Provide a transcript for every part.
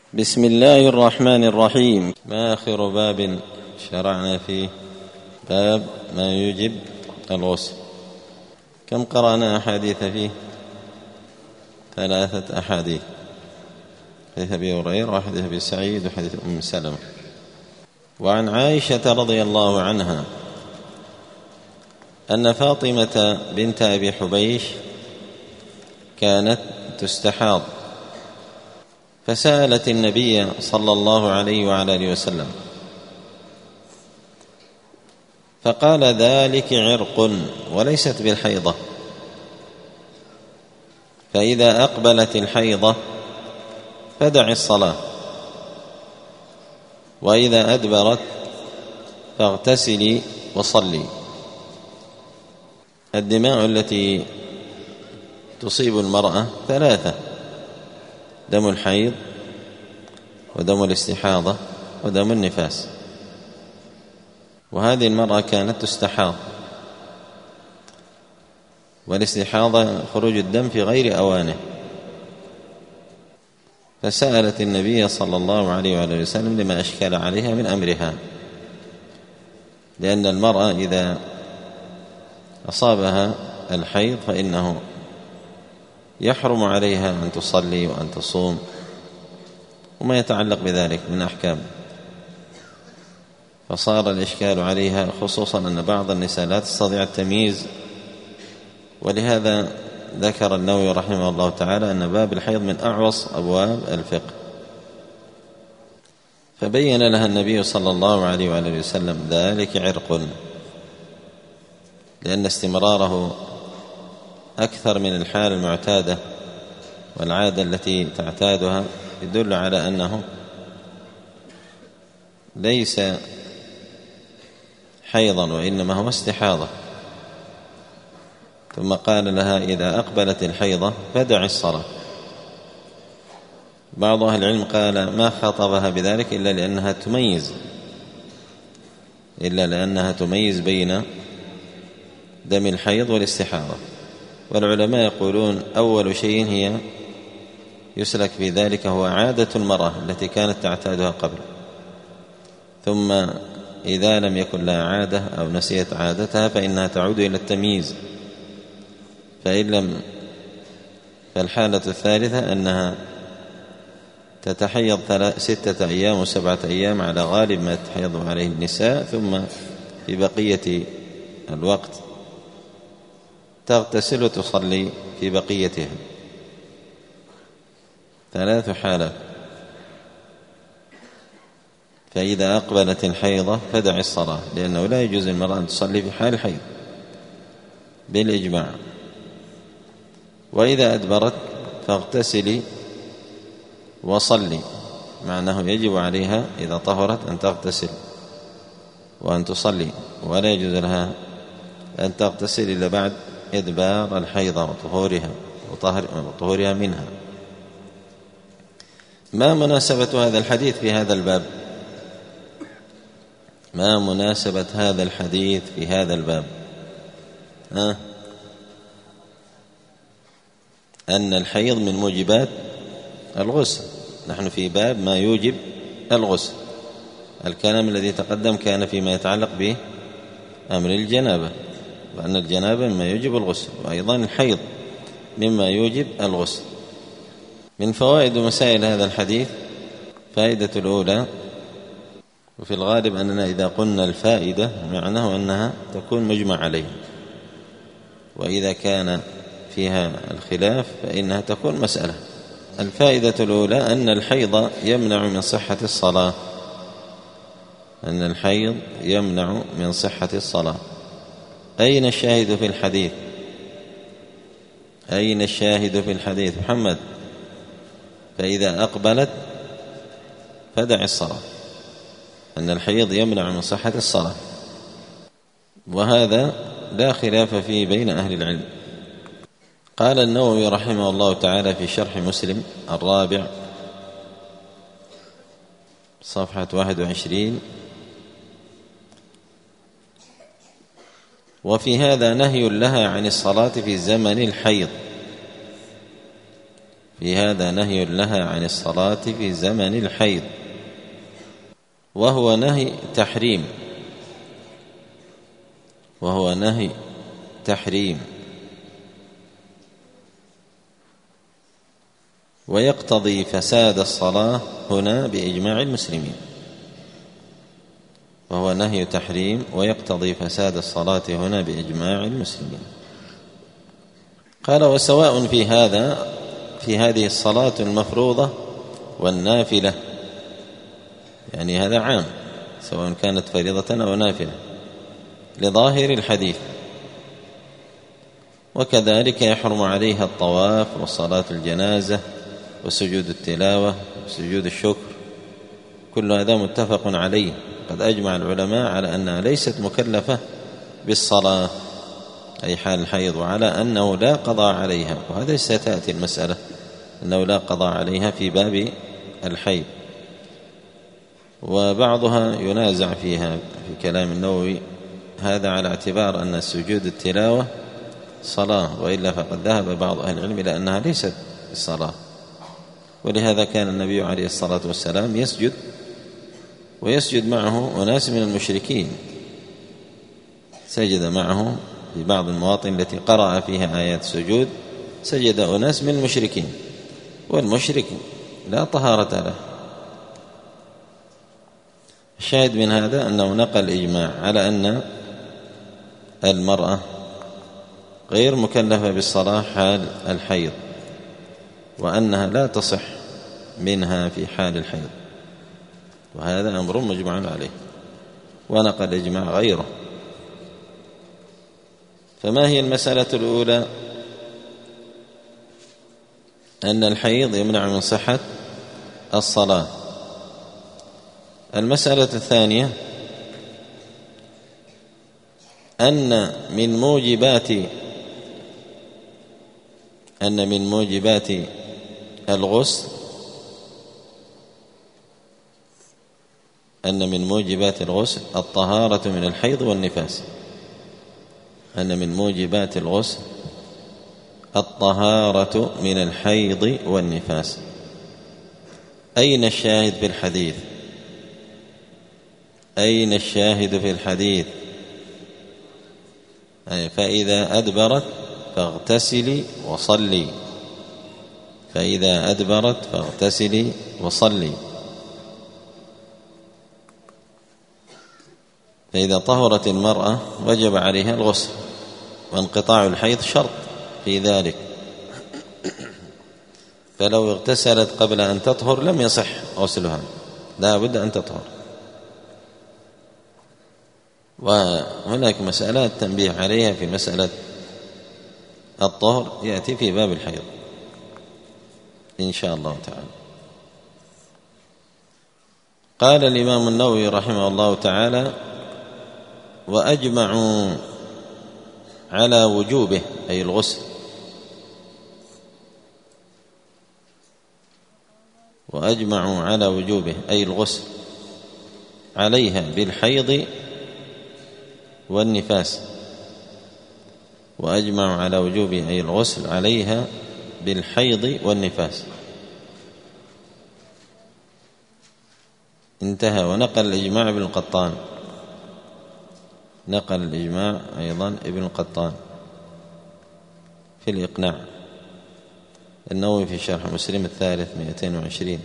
بسم الله الرحمن الرحيم. ما آخر باب شرعنا فيه؟ باب ما يوجب الغسل. كم قرأنا أحاديث فيه؟ 3 أحاديث: حديث أبي هريرة وحديث أبي سعيد وحديث أم سلمة. وعن عائشة رضي الله عنها أن فاطمة بنت أبي حبيش كانت تستحاض، فسألت النبي صلى الله عليه وعلى آله وسلم فقال: ذلك عرق وليست بالحيضة، فإذا أقبلت الحيضة فدع الصلاة، وإذا أدبرت فاغتسلي وصلي. الدماء التي تصيب المرأة 3: دم الحيض، ودم الاستحاضة، ودم النفاس. وهذه المرأة كانت تستحاض، والاستحاضة خروج الدم في غير أوانه، فسألت النبي صلى الله عليه وآله وسلم لما أشكل عليها من أمرها، لأن المرأة إذا أصابها الحيض فإنه يحرم عليها أن تصلي وأن تصوم وما يتعلق بذلك من أحكام، فصار الإشكال عليها، خصوصا أن بعض النساء لا تستطيع التمييز. ولهذا ذكر النووي رحمه الله تعالى أن باب الحيض من أعوص أبواب الفقه، فبين لها النبي صلى الله عليه وآله وسلم: ذلك عرق، لأن استمراره أكثر من الحالة المعتادة والعادة التي تعتادها يدل على أنه ليس حيضا وإنما هو استحاضة. ثم قال لها: إذا أقبلت الحيضة فدع الصلاة. بعض أهل العلم قال ما خاطبها بذلك إلا لأنها تميز بين دم الحيض والاستحاضة. والعلماء يقولون أول شيء هي يسلك في ذلك هو عادة المرأة التي كانت تعتادها قبل، ثم إذا لم يكن لها عادة أو نسيت عادتها فإنها تعود إلى التمييز، فإن لم فالحالة الثالثة أنها تتحيض 6 أيام و7 أيام على غالب ما تحيض عليه النساء، ثم في بقية الوقت تغتسل وتصلي في بقيتها. 3 حالات: فإذا أقبلت الحيضة فدع الصلاة، لأنه لا يجوز للمرأة أن تصلي في حال الحيض بالإجماع. وإذا أدبرت فاغتسلي وصلي، مع أنه يجب عليها إذا طهرت أن تغتسل وأن تصلي، ولا يجوز لها أن تغتسل إلا بعد إدبار الحيضة وطهورها منها. ما مناسبة هذا الحديث في هذا الباب؟ ما مناسبة هذا الحديث في هذا الباب؟ أن الحيض من موجبات الغسل. نحن في باب ما يوجب الغسل. الكلام الذي تقدم كان فيما يتعلق بأمر الجنابة، وأن الجنابة مما يوجب الغسل، وأيضا الحيض مما يوجب الغسل. من فوائد ومسائل هذا الحديث: فائدة الأولى، وفي الغالب أننا إذا قلنا الفائدة معناه أنها تكون مجمع عليها، وإذا كان فيها الخلاف فإنها تكون مسألة. الفائدة الأولى أن الحيض يمنع من صحة الصلاة، أن الحيض يمنع من صحة الصلاة. أين الشاهد في الحديث؟ أين الشاهد في الحديث محمد؟ فإذا أقبلت فدع الصلاة، أن الحيض يمنع من صحة الصلاة، وهذا لا خلاف فيه بين أهل العلم. قال النووي رحمه الله تعالى في شرح مسلم الرابع صفحة 21: وفي هذا نهي لها عن الصلاة في زمن الحيض، في هذا نهي لها عن الصلاة في زمن الحيض، وهو نهي تحريم ويقتضي فساد الصلاة هنا بإجماع المسلمين. وهو نهي تحريم ويقتضي فساد الصلاة هنا بإجماع المسلمين. قال: وسواء في هذه الصلاة المفروضة والنافلة، يعني هذا عام، سواء كانت فريضة أو نافلة لظاهر الحديث. وكذلك يحرم عليها الطواف وصلاة الجنازة وسجود التلاوة وسجود الشكر، كل هذا متفق عليه. قد أجمع العلماء على أنها ليست مكلفة بالصلاة أي حال الحيض، وعلى أنه لا قضاء عليها، وهذا ستأتي المسألة أنه لا قضاء عليها في باب الحيض. وبعضها ينازع فيها في كلام النووي، هذا على اعتبار أن سجود التلاوة صلاة، وإلا فقد ذهب بعض أهل العلم إلى أنها ليست الصلاة. ولهذا كان النبي عليه الصلاة والسلام يسجد، ويسجد معه أناس من المشركين، سجد معه في بعض المواطن التي قرأ فيها آيات السجود، سجد أناس من المشركين، والمشرك لا طهارة له. الشاهد من هذا أنه نقل إجماع على أن المرأة غير مكلفة بالصلاة حال الحيض، وأنها لا تصح منها في حال الحيض، وهذا أمر مجمع عليه، ونقل إجماع غيره. فما هي المسألة الأولى؟ أن الحيض يمنع من صحة الصلاة. المسألة الثانية أن من موجبات الغسل الطهارة من الحيض والنفاس. أن من موجبات الغسل الطهارة من الحيض والنفاس. أين الشاهد في الحديث؟ أين الشاهد في الحديث؟ فإذا أدبرت فاغتسلي وصلي، فإذا أدبرت فاغتسلي وصلي. فإذا طهرت المرأة وجب عليها الغسل، وانقطاع الحيض شرط في ذلك، فلو اغتسلت قبل أن تطهر لم يصح غسلها، لا بد أن تطهر. وهناك مسألة تنبيه عليها في مسألة الطهر يأتي في باب الحيض إن شاء الله تعالى. قال الإمام النووي رحمه الله تعالى: وأجمعوا على وجوبه أي الغسل، وأجمعوا على وجوبه أي الغسل عليها بالحيض والنفاس، وأجمعوا على وجوبه أي الغسل عليها بالحيض والنفاس. انتهى. ونقل الإجماع ابن القطان، نقل الإجماع أيضا ابن القطان في الإقناع. النووي في شرح مسلم الثالث 220،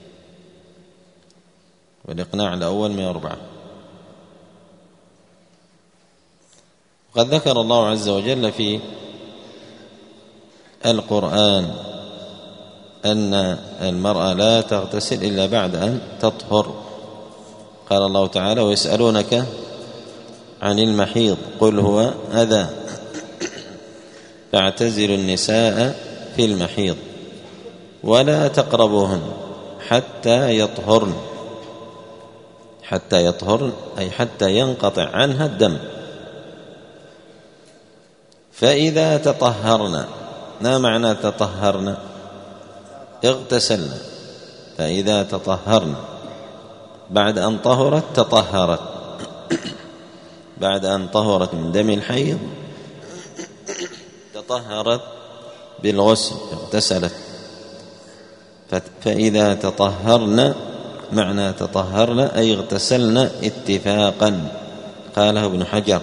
والإقناع الأول 104. وقد ذكر الله عز وجل في القرآن أن المرأة لا تغتسل إلا بعد أن تطهر. قال الله تعالى: ويسألونك عن المحيض قل هو أذى فاعتزلوا النساء في المحيض ولا تقربوهن حتى يطهرن. حتى يطهرن أي حتى ينقطع عنها الدم. فإذا تطهرن، ما معنى تطهرن؟ اغتسلن. فإذا تطهرن بعد أن طهرت تطهرت، بعد أن طهرت من دم الحيض تطهرت بالغسل، اغتسلت. فإذا تطهرن، معنى تطهرن أي اغتسلن اتفاقا، قاله ابن حجر.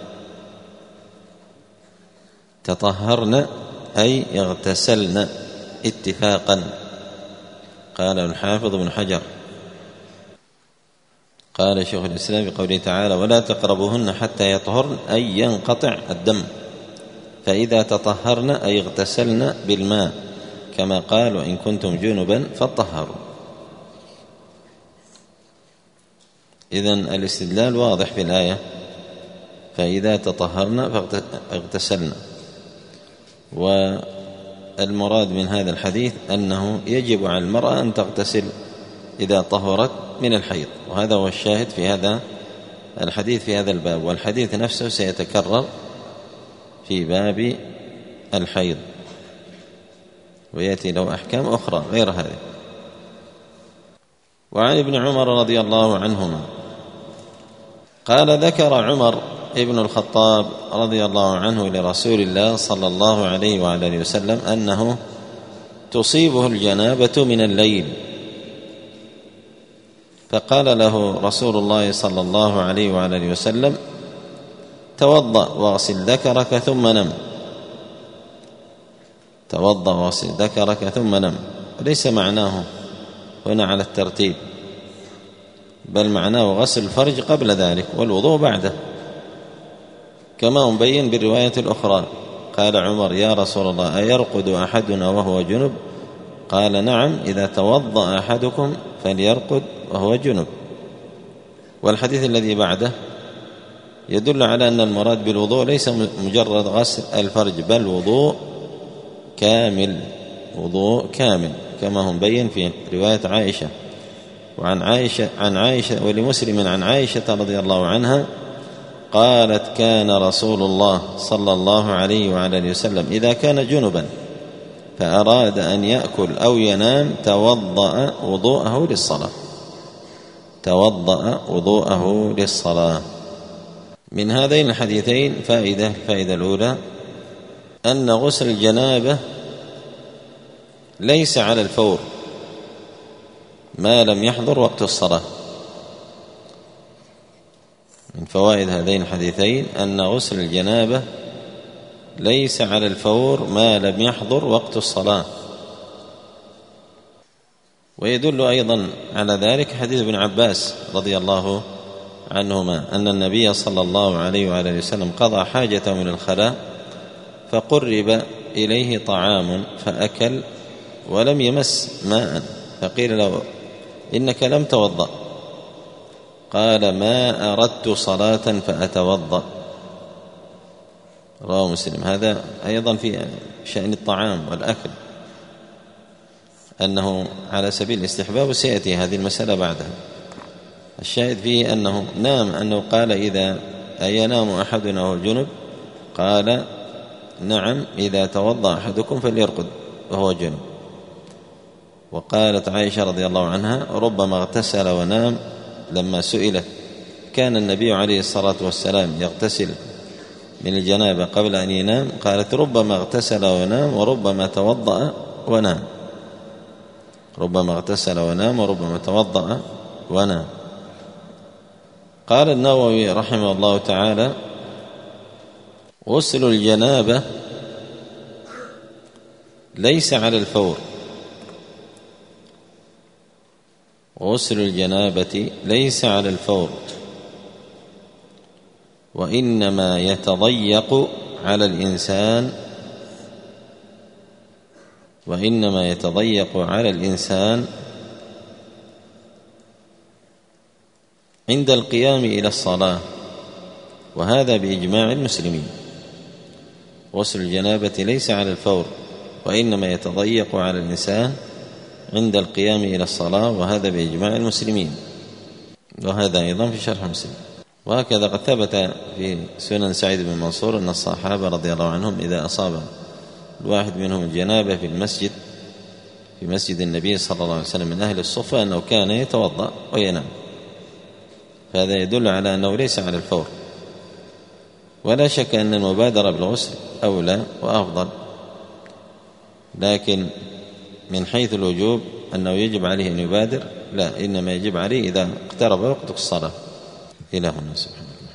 تطهرن أي اغتسلن اتفاقا، قال الحافظ ابن حجر. قال شيخ الإسلام بقوله تعالى: ولا تقربوهن حتى يطهرن أي ينقطع الدم. فإذا تطهرن أي اغتسلن بالماء، كما قال: وإن كنتم جنبا فطهروا. إذن الاستدلال واضح في الآية: فإذا تطهرن فاغتسلن. والمراد من هذا الحديث أنه يجب على المرأة أن تغتسل إذا طهرت من الحيض، وهذا هو الشاهد في هذا الحديث في هذا الباب، والحديث نفسه سيتكرر في باب الحيض ويأتي له أحكام أخرى غير هذه. وعن ابن عمر رضي الله عنهما قال: ذكر عمر ابن الخطاب رضي الله عنه لرسول الله صلى الله عليه وعلى آله وسلم أنه تصيبه الجنابة من الليل، فقال له رسول الله صلى الله عليه وعلى آله وسلم: توضأ واغسل ذكرك ثم نم. توضأ واغسل ذكرك ثم نم، ليس معناه هنا على الترتيب، بل معناه غسل الفرج قبل ذلك والوضوء بعده، كما مبين بالرواية الأخرى. قال عمر: يا رسول الله، أيرقد أحدنا وهو جنب؟ قال: نعم، إذا توضأ أحدكم فليرقد وهو جنب. والحديث الذي بعده يدل على أن المراد بالوضوء ليس مجرد غسل الفرج، بل وضوء كامل، وضوء كامل، كما هو مبين في رواية عائشة. عن عائشة ولمسلم عن عائشة رضي الله عنها قالت: كان رسول الله صلى الله عليه وعلى آله وسلم إذا كان جنبا فأراد أن يأكل أو ينام توضأ وضوءه للصلاة. توضأ وضوءه للصلاة. من هذين الحديثين الفائدة الأولى أن غسل الجنابة ليس على الفور ما لم يحضر وقت الصلاة. من فوائد هذين الحديثين أن غسل الجنابة ليس على الفور ما لم يحضر وقت الصلاة. ويدل أيضا على ذلك حديث ابن عباس رضي الله عنهما أن النبي صلى الله عليه وآله وسلم قضى حاجته من الخلاء فقرب إليه طعام فأكل ولم يمس ماء، فقيل له: إنك لم توضأ. قال: ما أردت صلاة فأتوضأ. رواه مسلم. هذا أيضا في شأن الطعام والأكل، أنه على سبيل الاستحباب، وسيأتي هذه المسألة بعدها. الشاهد فيه أنه قال: إذا أينام أحدنا وهو جنب؟ قال: نعم، إذا توضأ أحدكم فليرقد وهو جنب. وقالت عائشة رضي الله عنها: ربما اغتسل ونام. لما سئلت كان النبي عليه الصلاة والسلام يغتسل من الجنابة قبل أن ينام؟ قالت: ربما اغتسل ونام وربما توضأ ونام. ربما اغتسل ونام وربما توضأ ونام. قال النووي رحمه الله تعالى: غسل الجنابة ليس على الفور. غسل الجنابة ليس على الفور، وإنما يتضيق على الإنسان عند القيام إلى الصلاة، وهذا بإجماع المسلمين. غسل الجنابة ليس على الفور، وإنما يتضيق على الإنسان عند القيام إلى الصلاة، وهذا بإجماع المسلمين. وهذا أيضا في شرح مسلم. وهكذا قد ثبت في سنن سعيد بن منصور أن الصحابة رضي الله عنهم إذا أصاب الواحد منهم الجنابة في مسجد النبي صلى الله عليه وسلم من أهل الصفة أنه كان يتوضأ وينام. فهذا يدل على أنه ليس على الفور، ولا شك أن المبادرة بالغسل أولى وأفضل، لكن من حيث الوجوب أنه يجب عليه أن يبادر، لا، إنما يجب عليه إذا اقترب وقت الصلاة. إلهنا سبحانه.